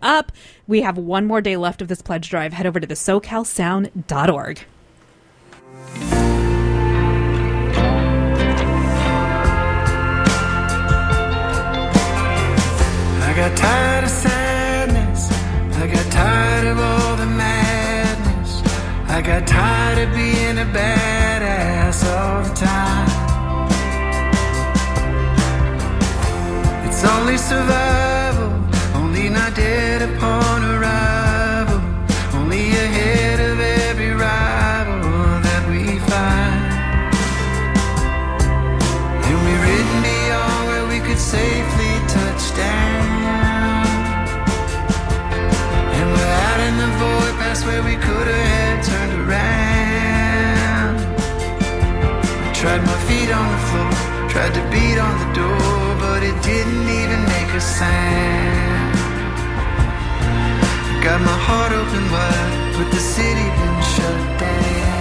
up. We have one more day left of this pledge drive. Head over to the SoCalSound.org. I got tired of sadness, I got tired of all the madness, I got tired of being a badass all the time. It's only survival, only not dead upon arrival, only ahead of every rival that we find. And we've ridden beyond where we could safely touch down. In the void past where we could have turned around. I tried my feet on the floor, tried to beat on the door, but it didn't even make a sound. Got my heart open wide, but the city been shut down.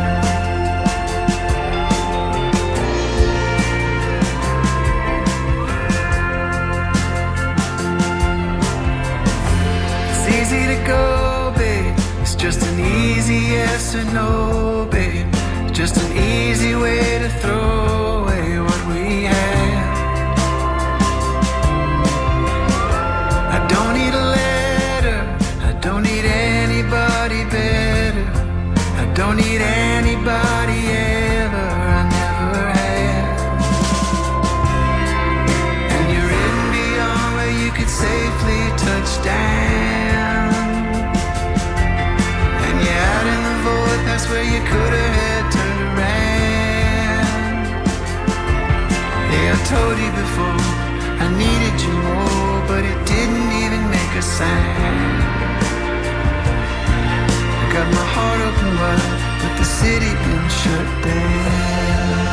Easy to go, babe. It's just an easy yes or no, babe. It's just an easy way to throw away what we have. I don't need a letter, I don't need anybody better, I don't need anybody ever, I never have. And you're in beyond where you could safely touch down. That's where you could have turned around. Yeah, I told you before I needed you more, but it didn't even make a sound. I got my heart open wide, but the city been shut down.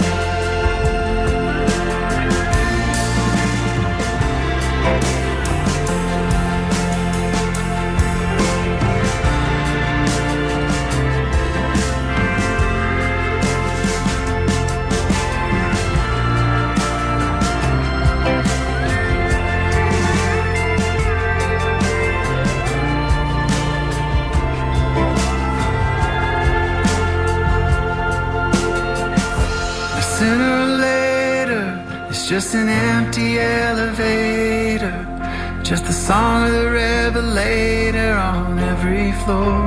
Sooner or later, it's just an empty elevator, just the song of the revelator on every floor.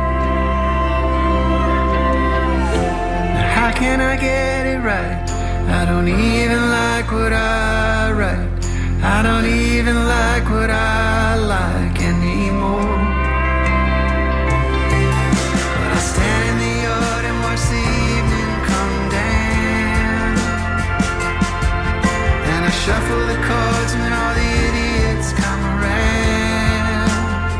Now how can I get it right? I don't even like what I write, I don't even like what I like anymore. But I stand in the yard and watch the evening come down. I shuffle the cards when all the idiots come around.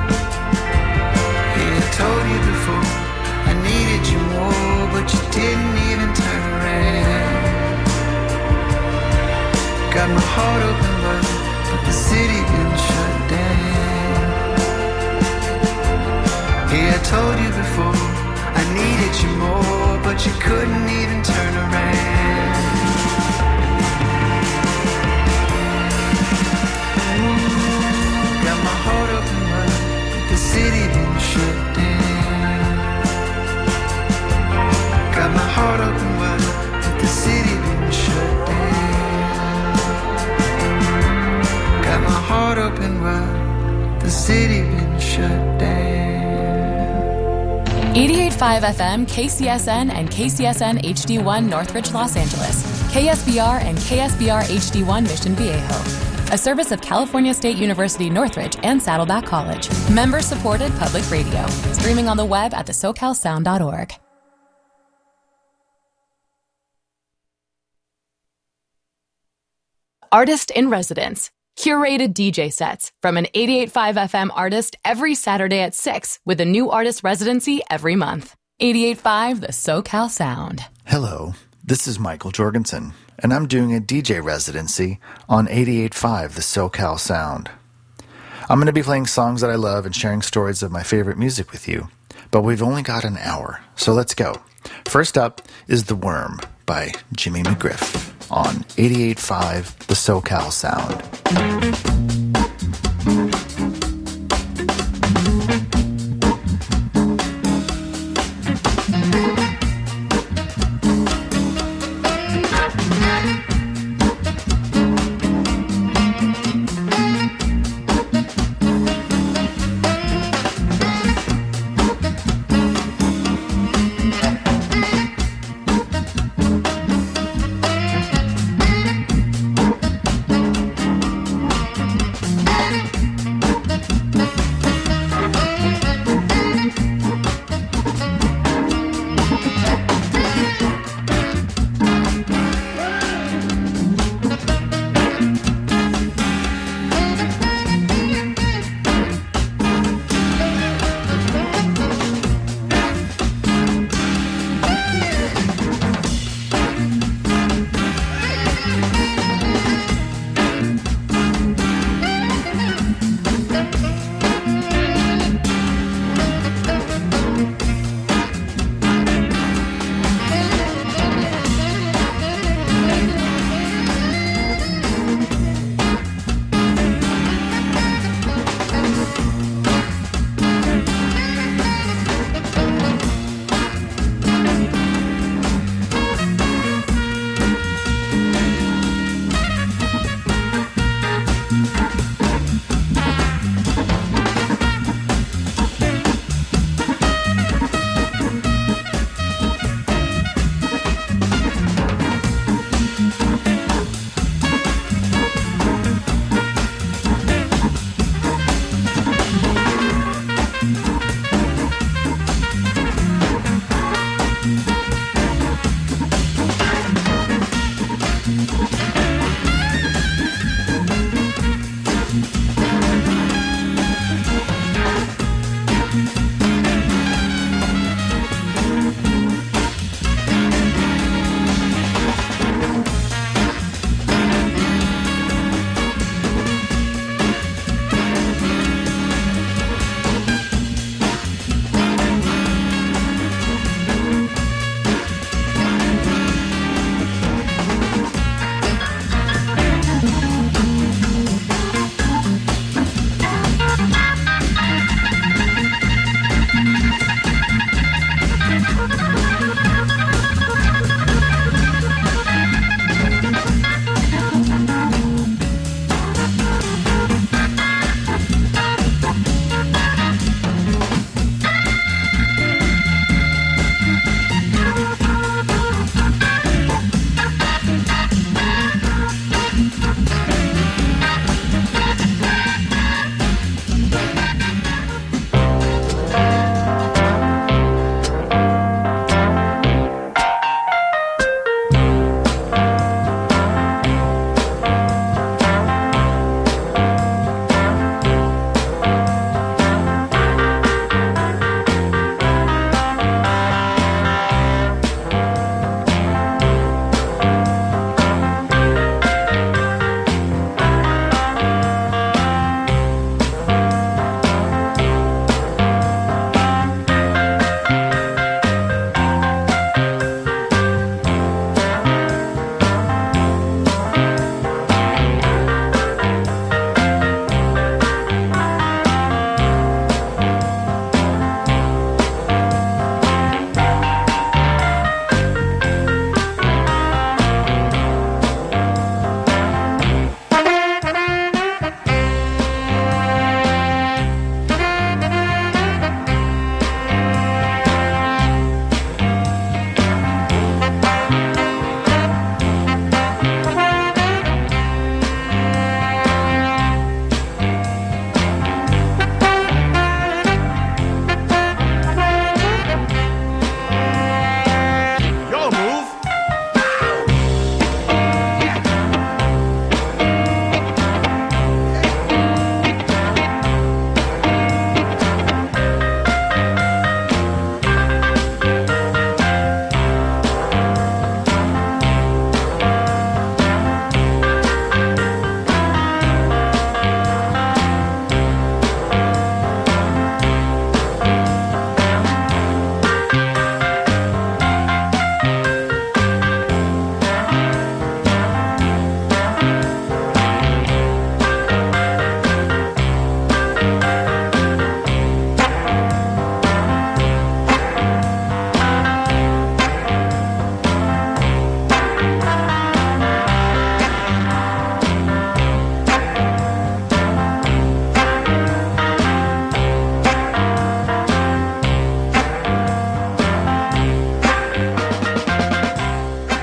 Yeah, I told you before I needed you more, but you didn't even turn around. Got my heart open wide, but the city been shut down. Yeah, I told you before I needed you more, but you couldn't even turn around. City been shut down. Got my heart open wide, but the city been shut down. Got my heart open wide, the city been shut down. 88.5 FM, KCSN and KCSN HD1 Northridge, Los Angeles. KSBR and KSBR HD1 Mission Viejo. A service of California State University Northridge and Saddleback College. Member-supported public radio. Streaming on the web at thesocalsound.org. Artist in Residence. Curated DJ sets from an 88.5 FM artist every Saturday at 6 with a new artist residency every month. 88.5 The SoCal Sound. Hello, this is Michael Jorgensen, and I'm doing a DJ residency on 88.5 The SoCal Sound. I'm going to be playing songs that I love and sharing stories of my favorite music with you, but we've only got an hour, so let's go. First up is The Worm by Jimmy McGriff on 88.5 The SoCal Sound.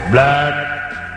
Black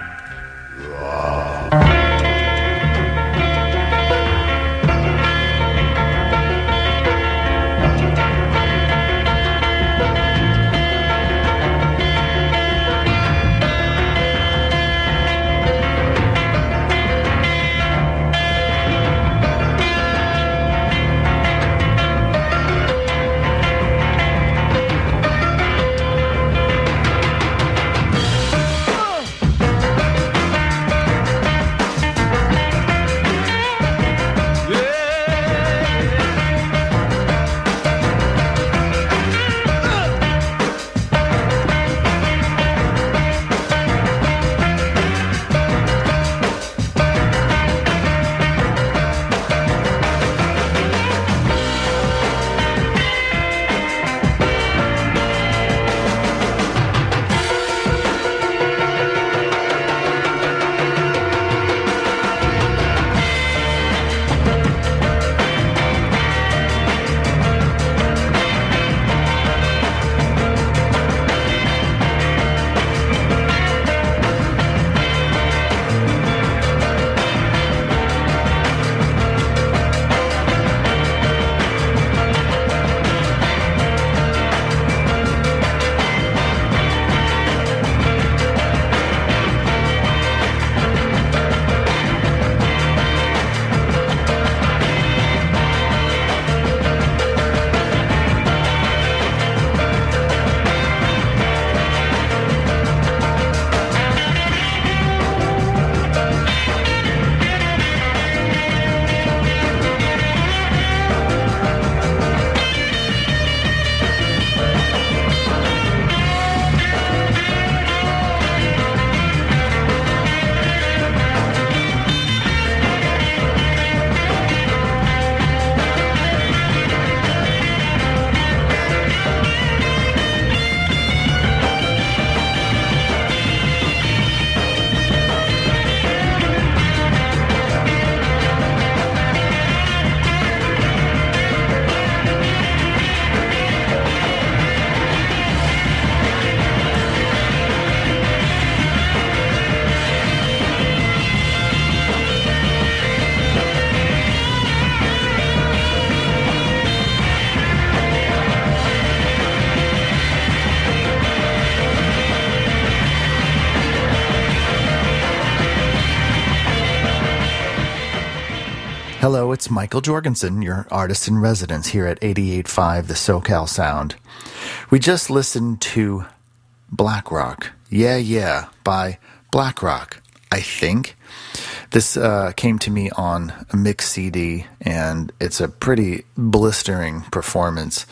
Hello, it's Michael Jorgensen, your artist in residence here at 88.5 The SoCal Sound. We just listened to Black Rock, Yeah Yeah, by Black Rock, I think. This came to me on a mix CD, and it's a pretty blistering performance.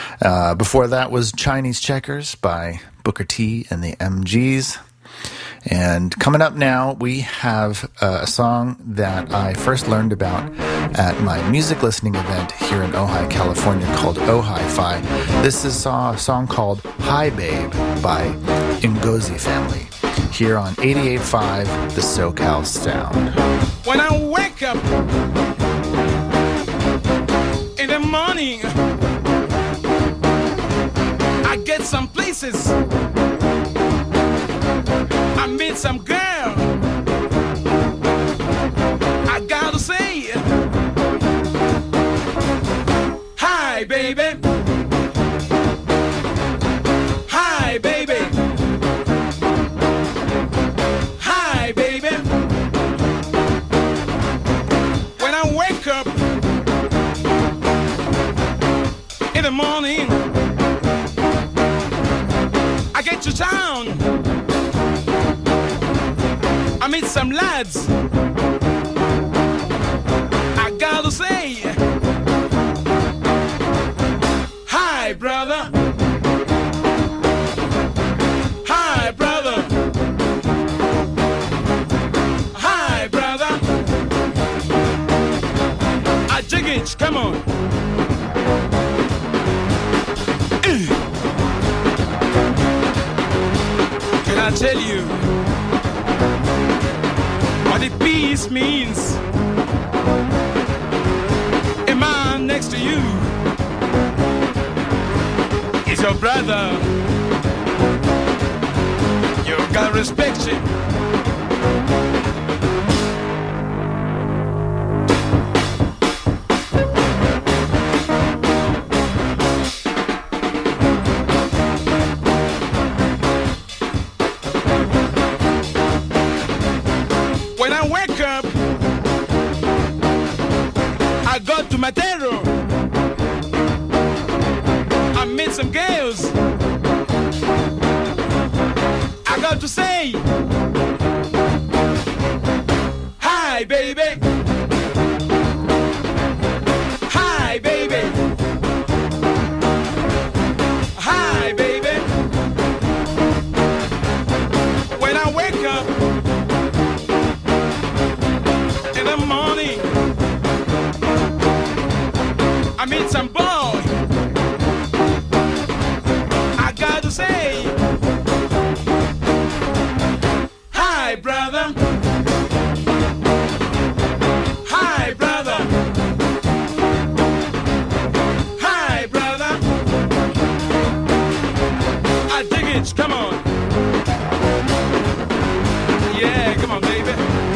Before that was Chinese Checkers by Booker T and the MGs. And coming up now, we have a song that I first learned about at my music listening event here in Ojai, California, called Ojai-Fi. This is a song called Hi Babe by Ngozi Family, here on 88.5 The SoCal Sound. When I wake up in the morning, I get some places, I meet some girl, I gotta say, hi baby, hi baby, hi baby. When I wake up in the morning, I get to town, I meet some lads, I gotta say, hi brother, hi brother, hi brother, I jig it, come on. Can I tell you what the peace means? A man next to you is your brother. You gotta respect you. When I wake up, I go to Matero. I meet some girls. I got to say, hi, baby. Hi, baby. Hi, baby. When I wake up in the morning, I meet some boy. I got to say, hi, brother. Hi, brother. Hi, brother. I dig it. Come on. Yeah, come on, baby.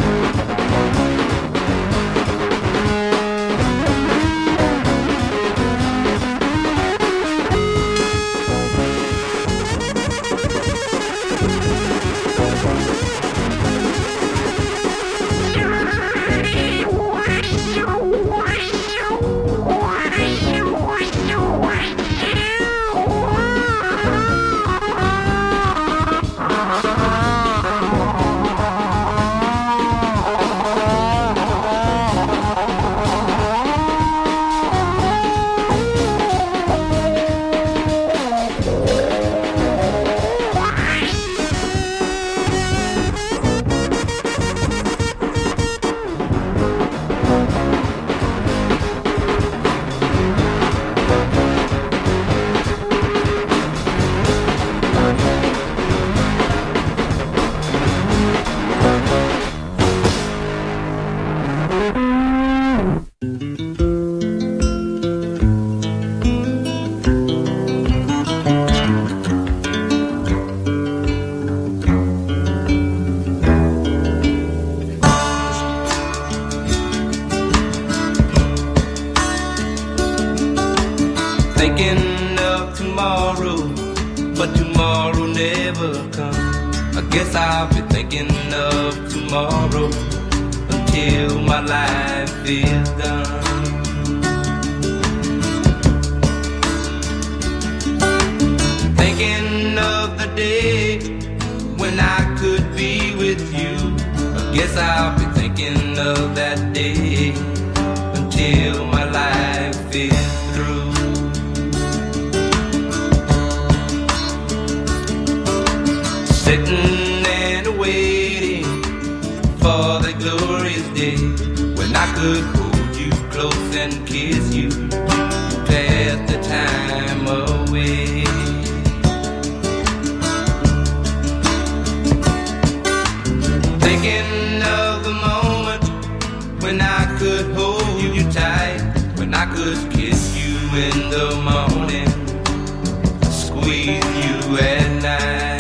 Thinking of tomorrow, but tomorrow never comes. I guess I'll be thinking of tomorrow until my life is done. Thinking of the day when I could be with you. I guess I'll be thinking of that day until my life is through. Sitting and waiting for the glorious day when I could hold you close and kiss you, pass the time away. Thinking of the moment when I could hold you tight, when I could kiss you in the morning, squeeze you at night.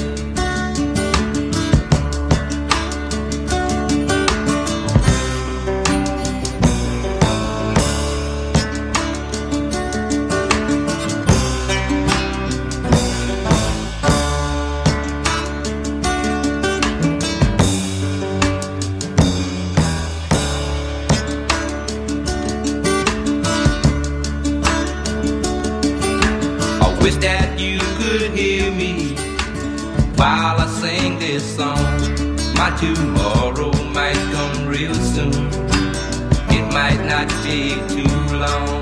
Wish that you could hear me while I sing this song. My tomorrow might come real soon. It might not take too long.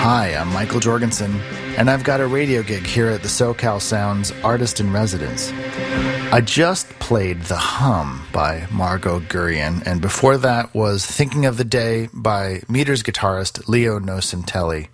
Hi, I'm Michael Jorgensen, and I've got a radio gig here at the SoCal Sound's Artist in Residence. I just played The Hum by Margot Gurian, and before that was Thinking of the Day by Meters guitarist Leo Nocentelli.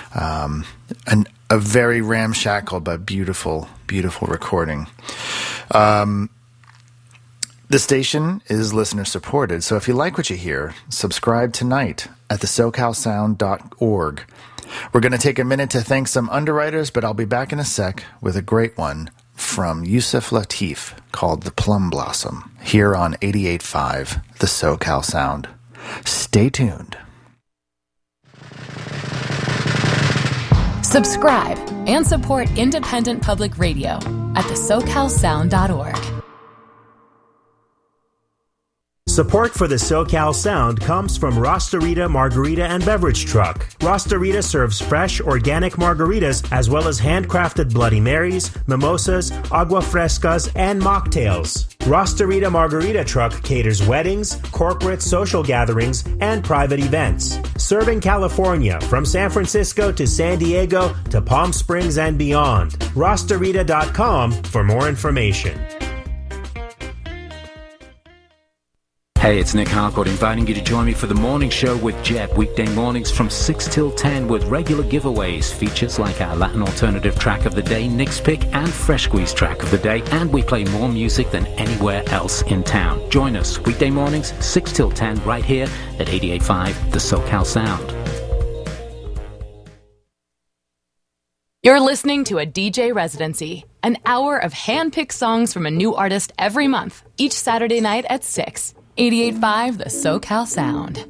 A very ramshackle but beautiful, beautiful recording. The station is listener supported, so if you like what you hear, subscribe tonight at thesocalsound.org. We're going to take a minute to thank some underwriters, but I'll be back in a sec with a great one from Yusuf Lateef called The Plum Blossom, here on 88.5, the SoCal Sound. Stay tuned. Subscribe and support independent public radio at thesocalsound.org. Support for the SoCal Sound comes from Rostarita Margarita and Beverage Truck. Rostarita serves fresh, organic margaritas as well as handcrafted Bloody Marys, mimosas, agua frescas, and mocktails. Rostarita Margarita Truck caters weddings, corporate social gatherings, and private events. Serving California from San Francisco to San Diego to Palm Springs and beyond. Rostarita.com for more information. Hey, it's Nick Harcourt inviting you to join me for the morning show with Jeb, weekday mornings from 6 till 10 with regular giveaways, features like our Latin alternative track of the day, Nick's Pick, and Fresh Squeeze track of the day, and we play more music than anywhere else in town. Join us weekday mornings, 6 till 10, right here at 88.5 The SoCal Sound. You're listening to a DJ Residency, an hour of hand-picked songs from a new artist every month, each Saturday night at 6. 88.5 The SoCal Sound.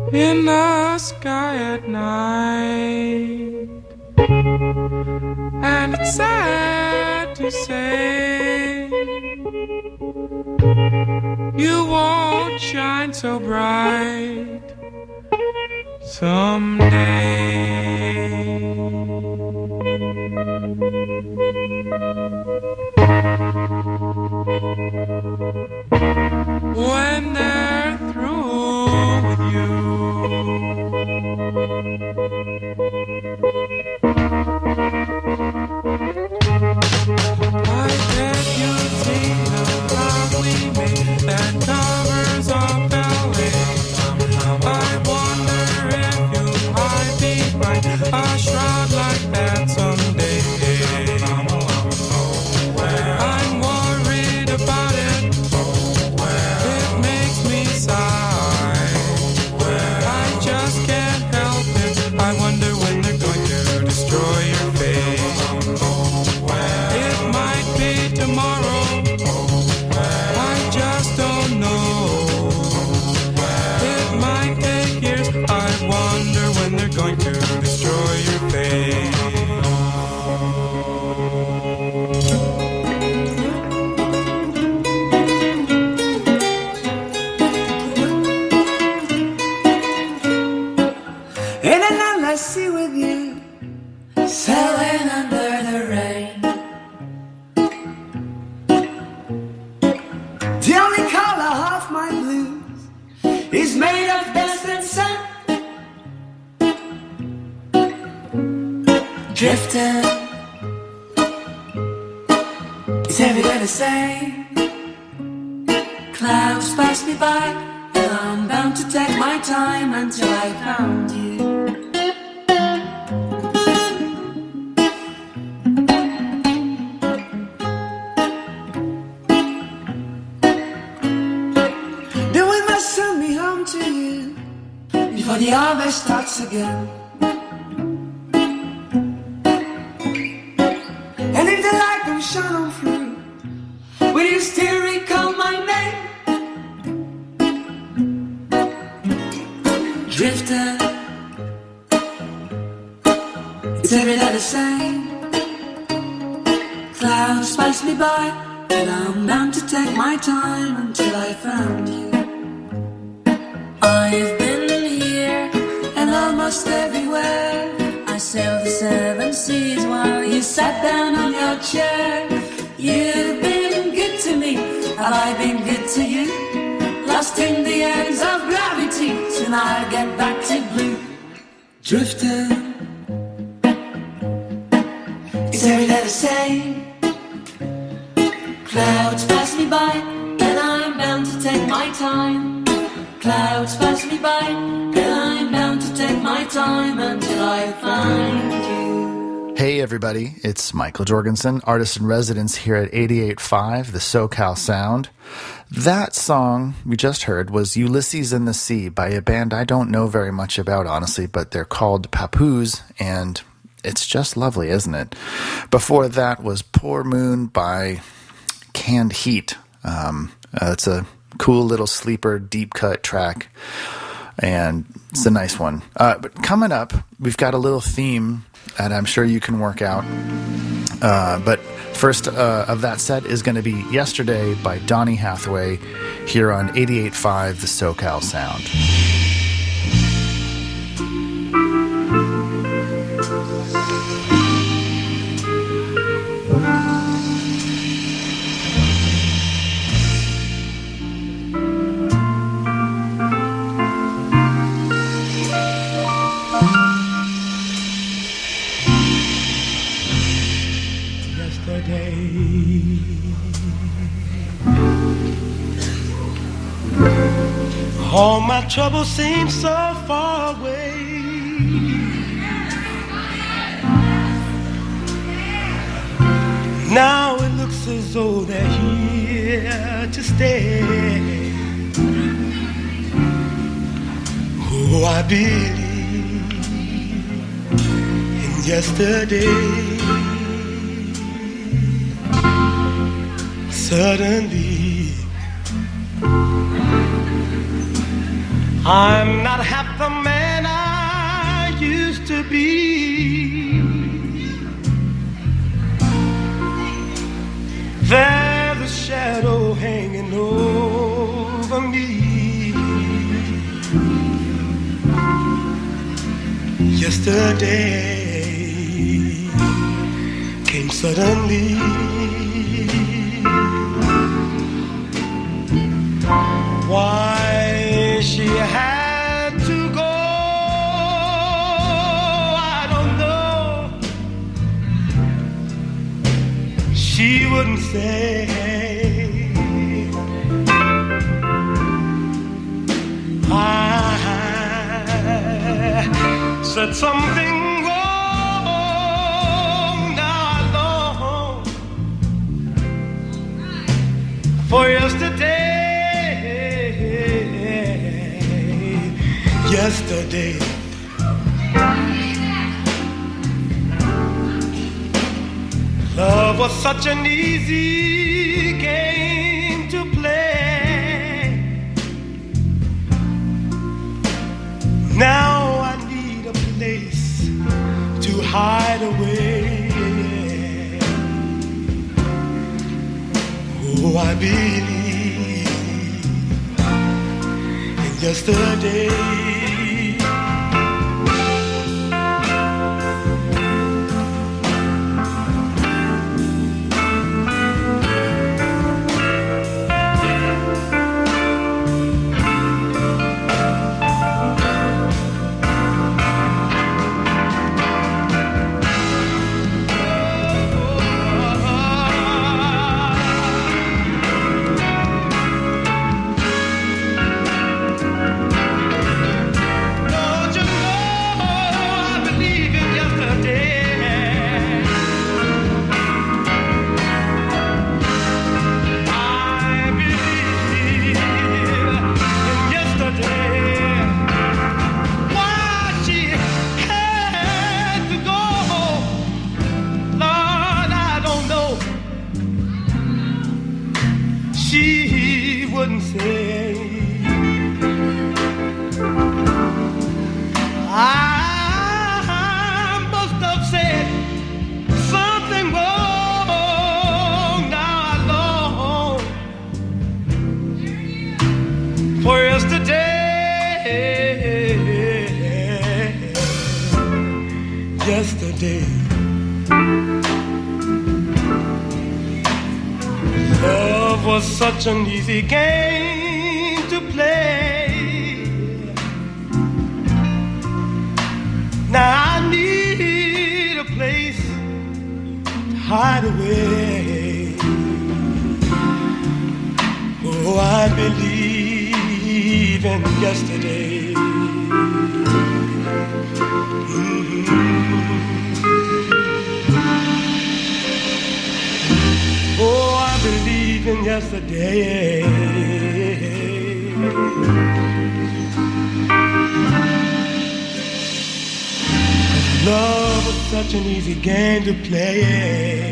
in the sky at night. And it's sad to say you won't shine so bright someday. When they're through with you, I bet you've seen the love we made that covers up LA. I wonder if you might be right, a shroud like that someday. I'm worried about it, it makes me sigh. I just can't help it, I wonder when they're going to destroy your face. It might be tomorrow, I just don't know. It might take years, I wonder when they're going to destroy your face. In an island I see with you, sailing under the rain. The only color of my blues is made of dust and sun. Drifting, is every day the same? Clouds pass me by, and I'm bound to take my time until I found you. The wind must send me home to you before the harvest starts again. And if the light don't shine on through, will you still recall my name? Drifter, it's every day the same. Clouds pass me by, and I'm bound to take my time until I found you. I've been here and almost everywhere. I sailed the 7 seas while you sat down on your chair. You've been good to me, have I been good to you? Lost in the hands of gravity, soon I'll get back to blue. Drifting, it's every day the same. Clouds pass me by, and I'm bound to take my time. Clouds pass me by, and I'm bound to take my time until I find you. Hey everybody, it's Michael Jorgensen, artist in residence here at 88.5, the SoCal Sound. That song we just heard was Ulysses in the Sea by a band I don't know very much about, honestly, but they're called Papoose, and it's just lovely, isn't it? Before that was Poor Moon by Canned Heat. It's a cool little sleeper, deep cut track, and it's a nice one. But coming up, we've got a little theme that I'm sure you can work out. But first of that set is going to be Yesterday by Donny Hathaway here on 88.5 the SoCal Sound. All my troubles seem so far away. Now it looks as though they're here to stay. Oh, I believe in yesterday. Suddenly I'm not half the man I used to be. There's a shadow hanging over me. Yesterday came suddenly. Why she had to go, I don't know. She wouldn't say. I said something wrong. Now I know. For yesterday. Yesterday, love was such an easy game to play. Now I need a place to hide away. Oh, I believe in yesterday. Yesterday, love was such an easy game to play. Now I need a place to hide away. Oh, I believe in yesterday. Oh, I believe in yesterday. Love was such an easy game to play.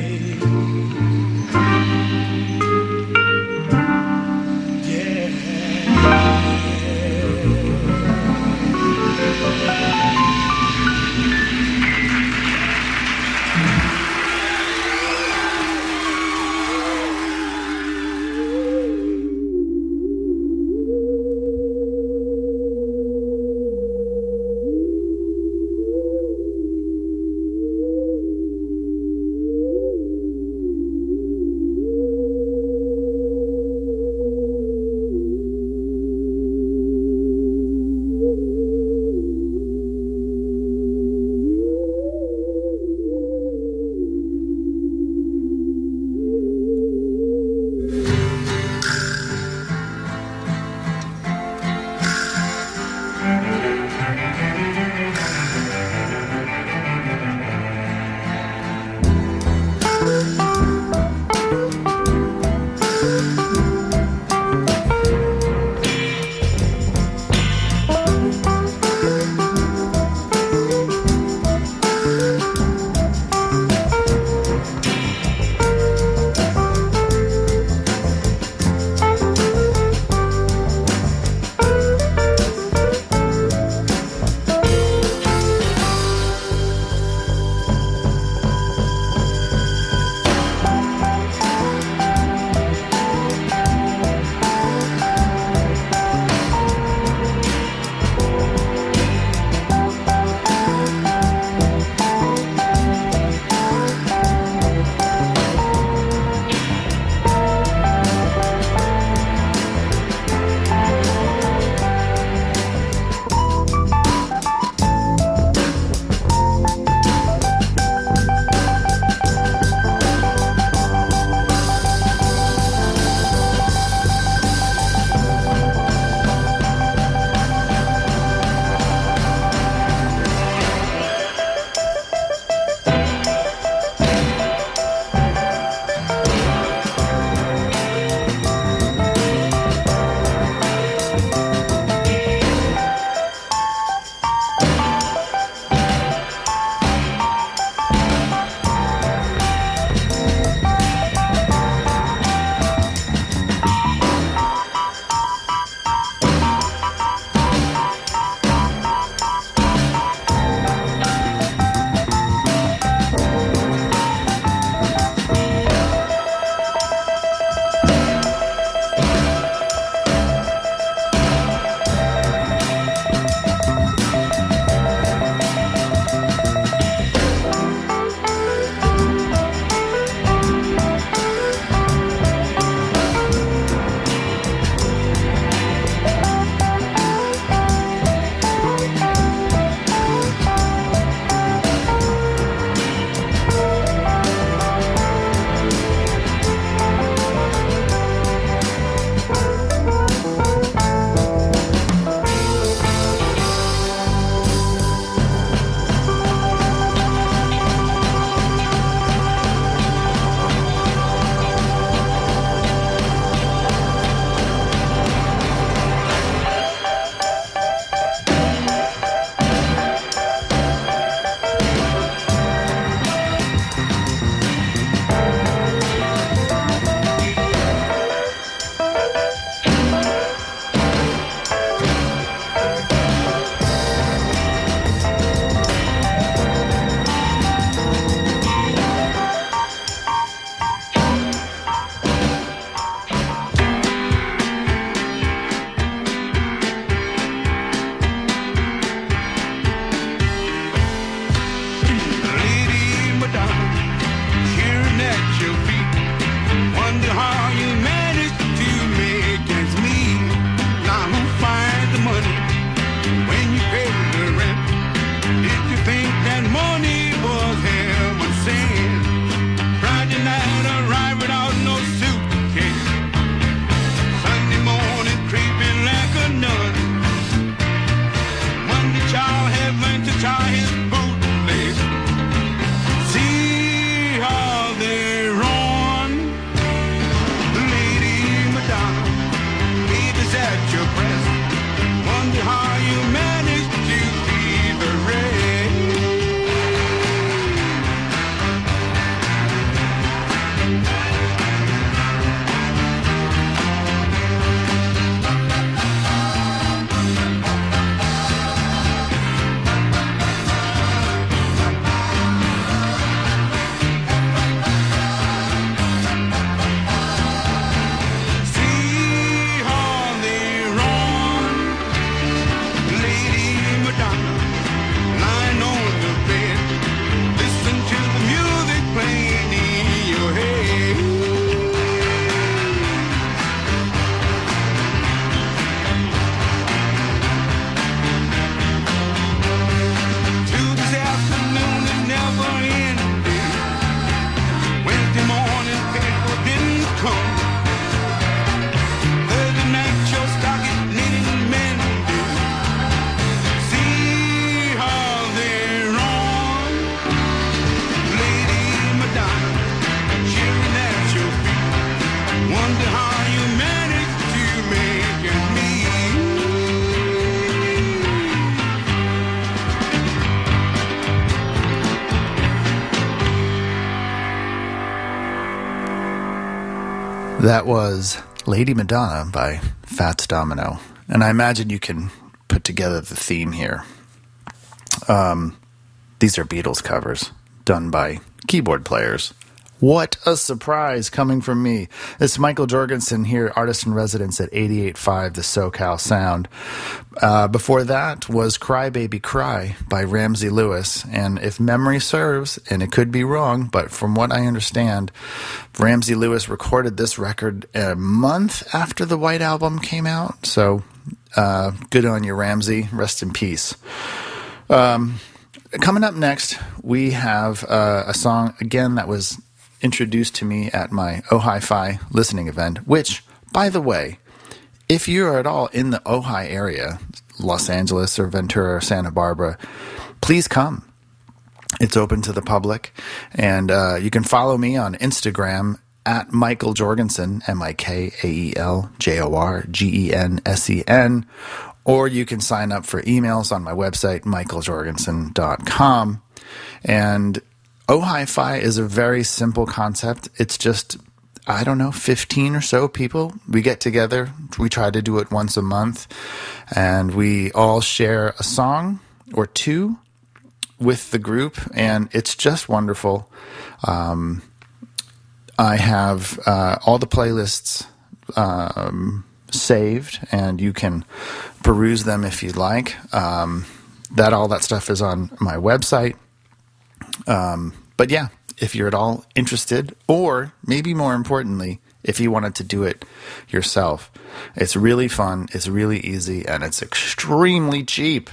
you managed to see the rain. See how they run, Lady Madonna, lying on the bed. Listen to the music playing in your head. Tuesday afternoon is never ending. Wednesday morning paper didn't come. Thursday night your stocking needing mending. See how they run, Lady Madonna, cheering at your feet. Wonder how you managed to make it meet. That was Lady Madonna by Fats Domino. And I imagine you can put together the theme here. These are Beatles covers done by keyboard players. What a surprise coming from me. It's Michael Jorgensen here, artist in residence at 88.5 The SoCal Sound. Before that was Cry Baby Cry by Ramsey Lewis. And if memory serves, and it could be wrong, but from what I understand, Ramsey Lewis recorded this record a month after the White Album came out. So good on you, Ramsey. Rest in peace. Coming up next, we have a song, again, that was introduced to me at my Ojai-Fi listening event, which, by the way, if you're at all in the Ojai area, Los Angeles or Ventura or Santa Barbara, please come. It's open to the public, and you can follow me on Instagram at Michael Jorgensen, MichaelJorgensen, or you can sign up for emails on my website, michaeljorgensen.com. And Ojai-Fi is a very simple concept. It's just, 15 or so people. We get together. We try to do it once a month. And we all share a song or two with the group. And it's just wonderful. I have all the playlists saved, and you can peruse them if you'd like. All that stuff is on my website. But yeah, if you're at all interested, or maybe more importantly, if you wanted to do it yourself, it's really fun, it's really easy, and it's extremely cheap.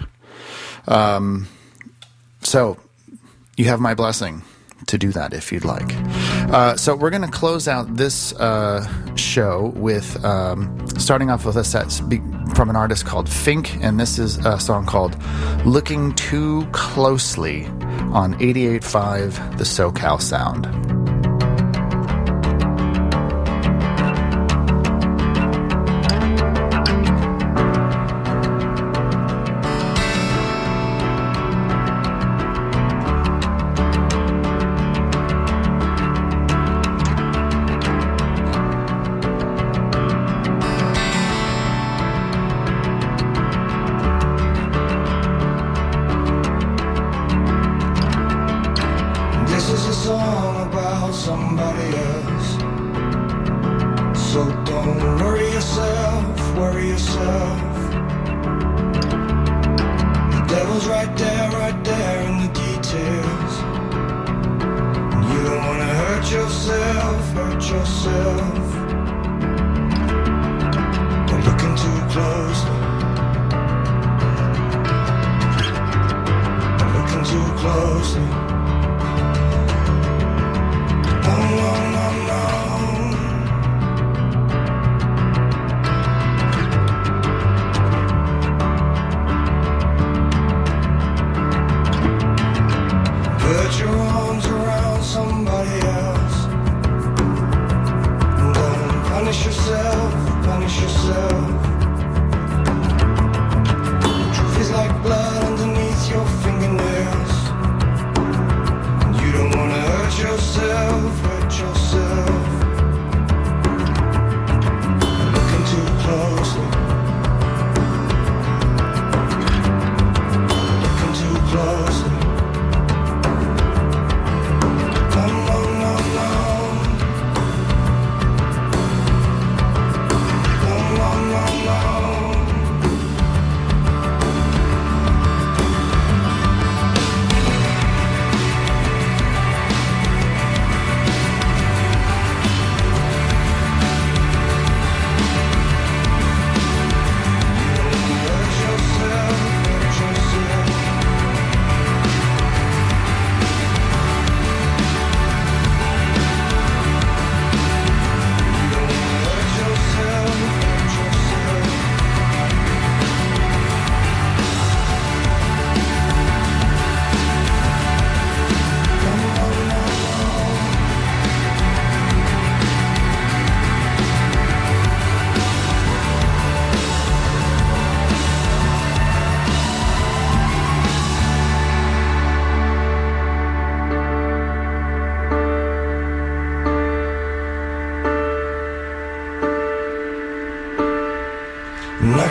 So you have my blessing to do that if you'd like. So we're going to close out this show with starting off with a set from an artist called Fink, and this is a song called Looking Too Closely on 88.5 The SoCal Sound. Punish yourself.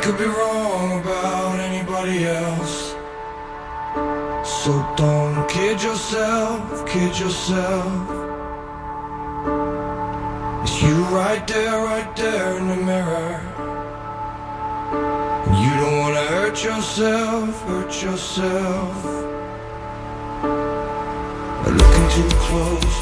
could be wrong about anybody else. So don't kid yourself, kid yourself. It's you right there in the mirror. And you don't wanna hurt yourself, hurt yourself. By looking too close.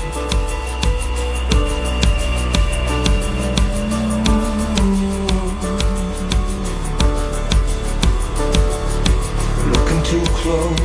Looking too close.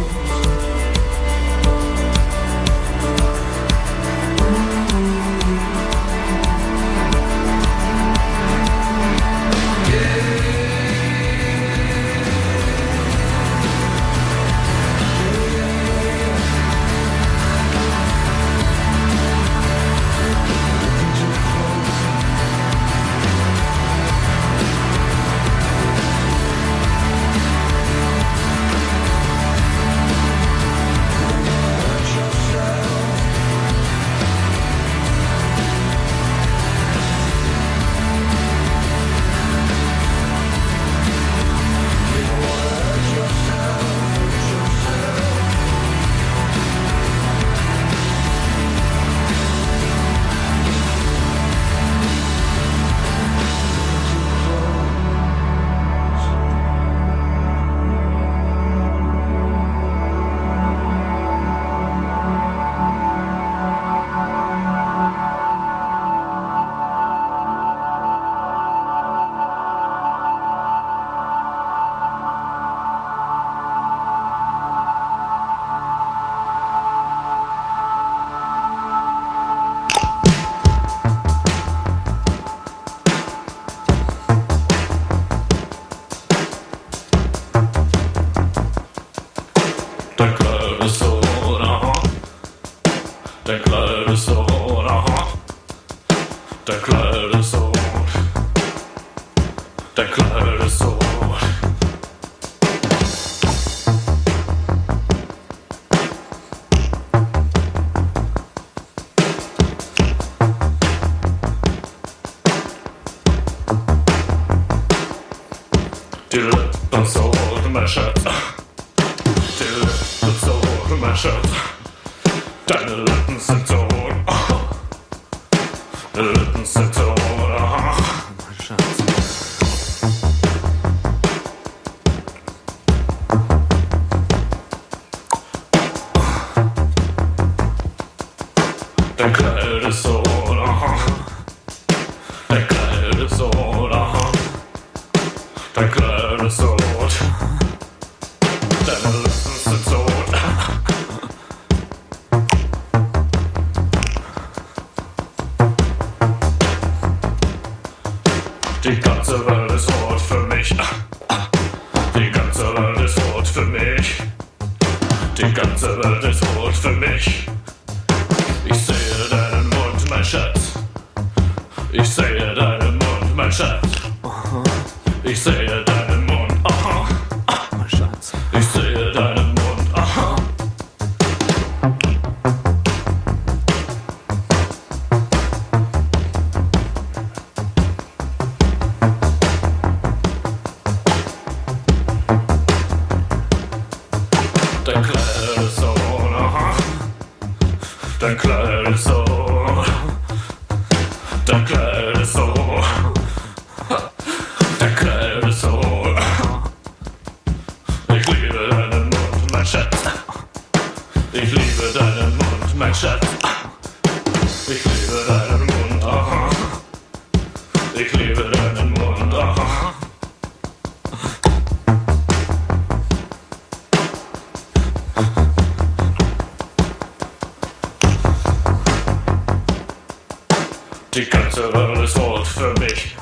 Die ganze Welt ist rot für mich.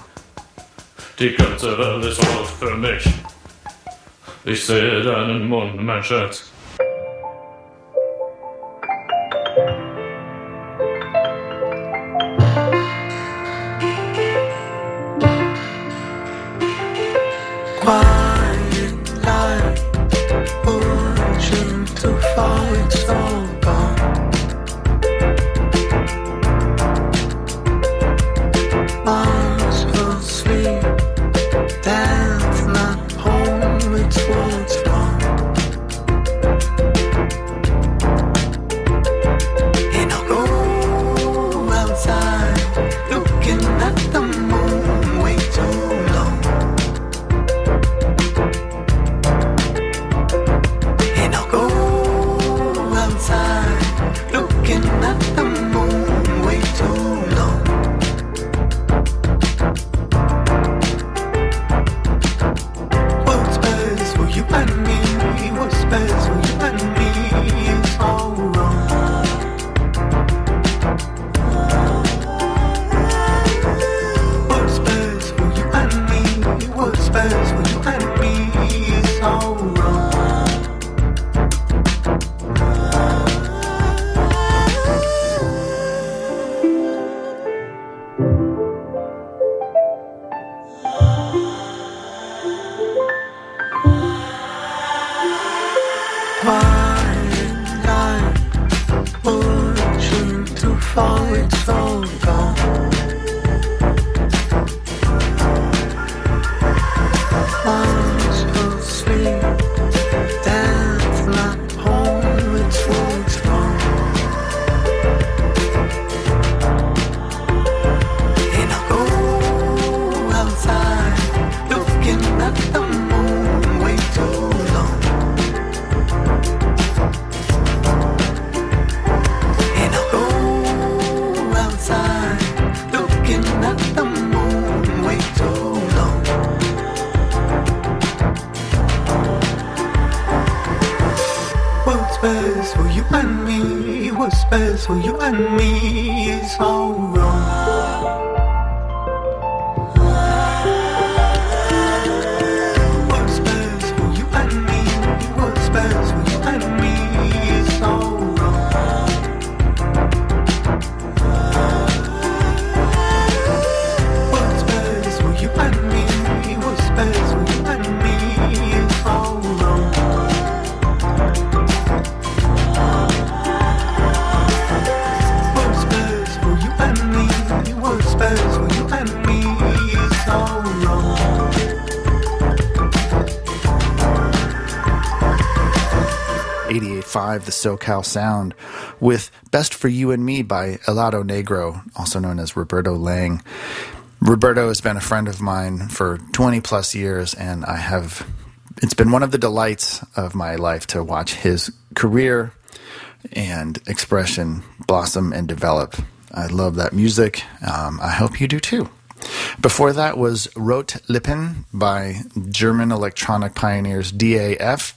Die ganze Welt ist rot für mich. Ich sehe deinen Mund, mein Schatz. Quiet light, ocean to fall, it's all gone. Arms asleep, death not it's what's wrong. And I'll go outside, looking at the moon way too long. And I'll go outside, looking at the moon way too long. What's best for you and me? What's best for you and me is all wrong. What's best for you and me? What's best for you and me is all wrong. It's all gone. Miles of sleep, death not home, it's what's wrong. And I'll go outside, looking at the moon way too long. And I'll go outside, looking at the moon way too long. What's best for you and me? What's best for you and me is all wrong. What's best for you and me? What's best for you and me is all wrong. What's best for you and me? What's best for you and me is all wrong. 88.5, the SoCal Sound, with Best for You and Me by Helado Negro, also known as Roberto Lang. Roberto has been a friend of mine for 20 plus years, and it's been one of the delights of my life to watch his career and expression blossom and develop. I love that music. I hope you do too. Before that was Rot Lippen by German electronic pioneers DAF.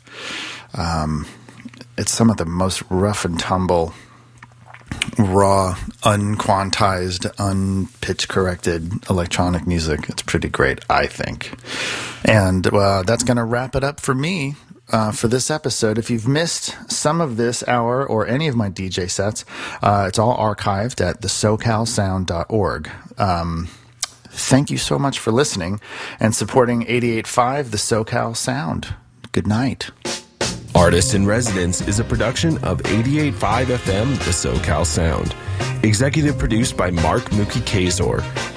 It's some of the most rough and tumble, raw, unquantized, unpitch corrected electronic music. It's pretty great, I think. And that's going to wrap it up for me for this episode. If you've missed some of this hour or any of my DJ sets, it's all archived at thesocalsound.org. Thank you so much for listening and supporting 88.5 The SoCal Sound. Good night. Artist in Residence is a production of 88.5 FM The SoCal Sound. Executive produced by Mark Mookie Kazor.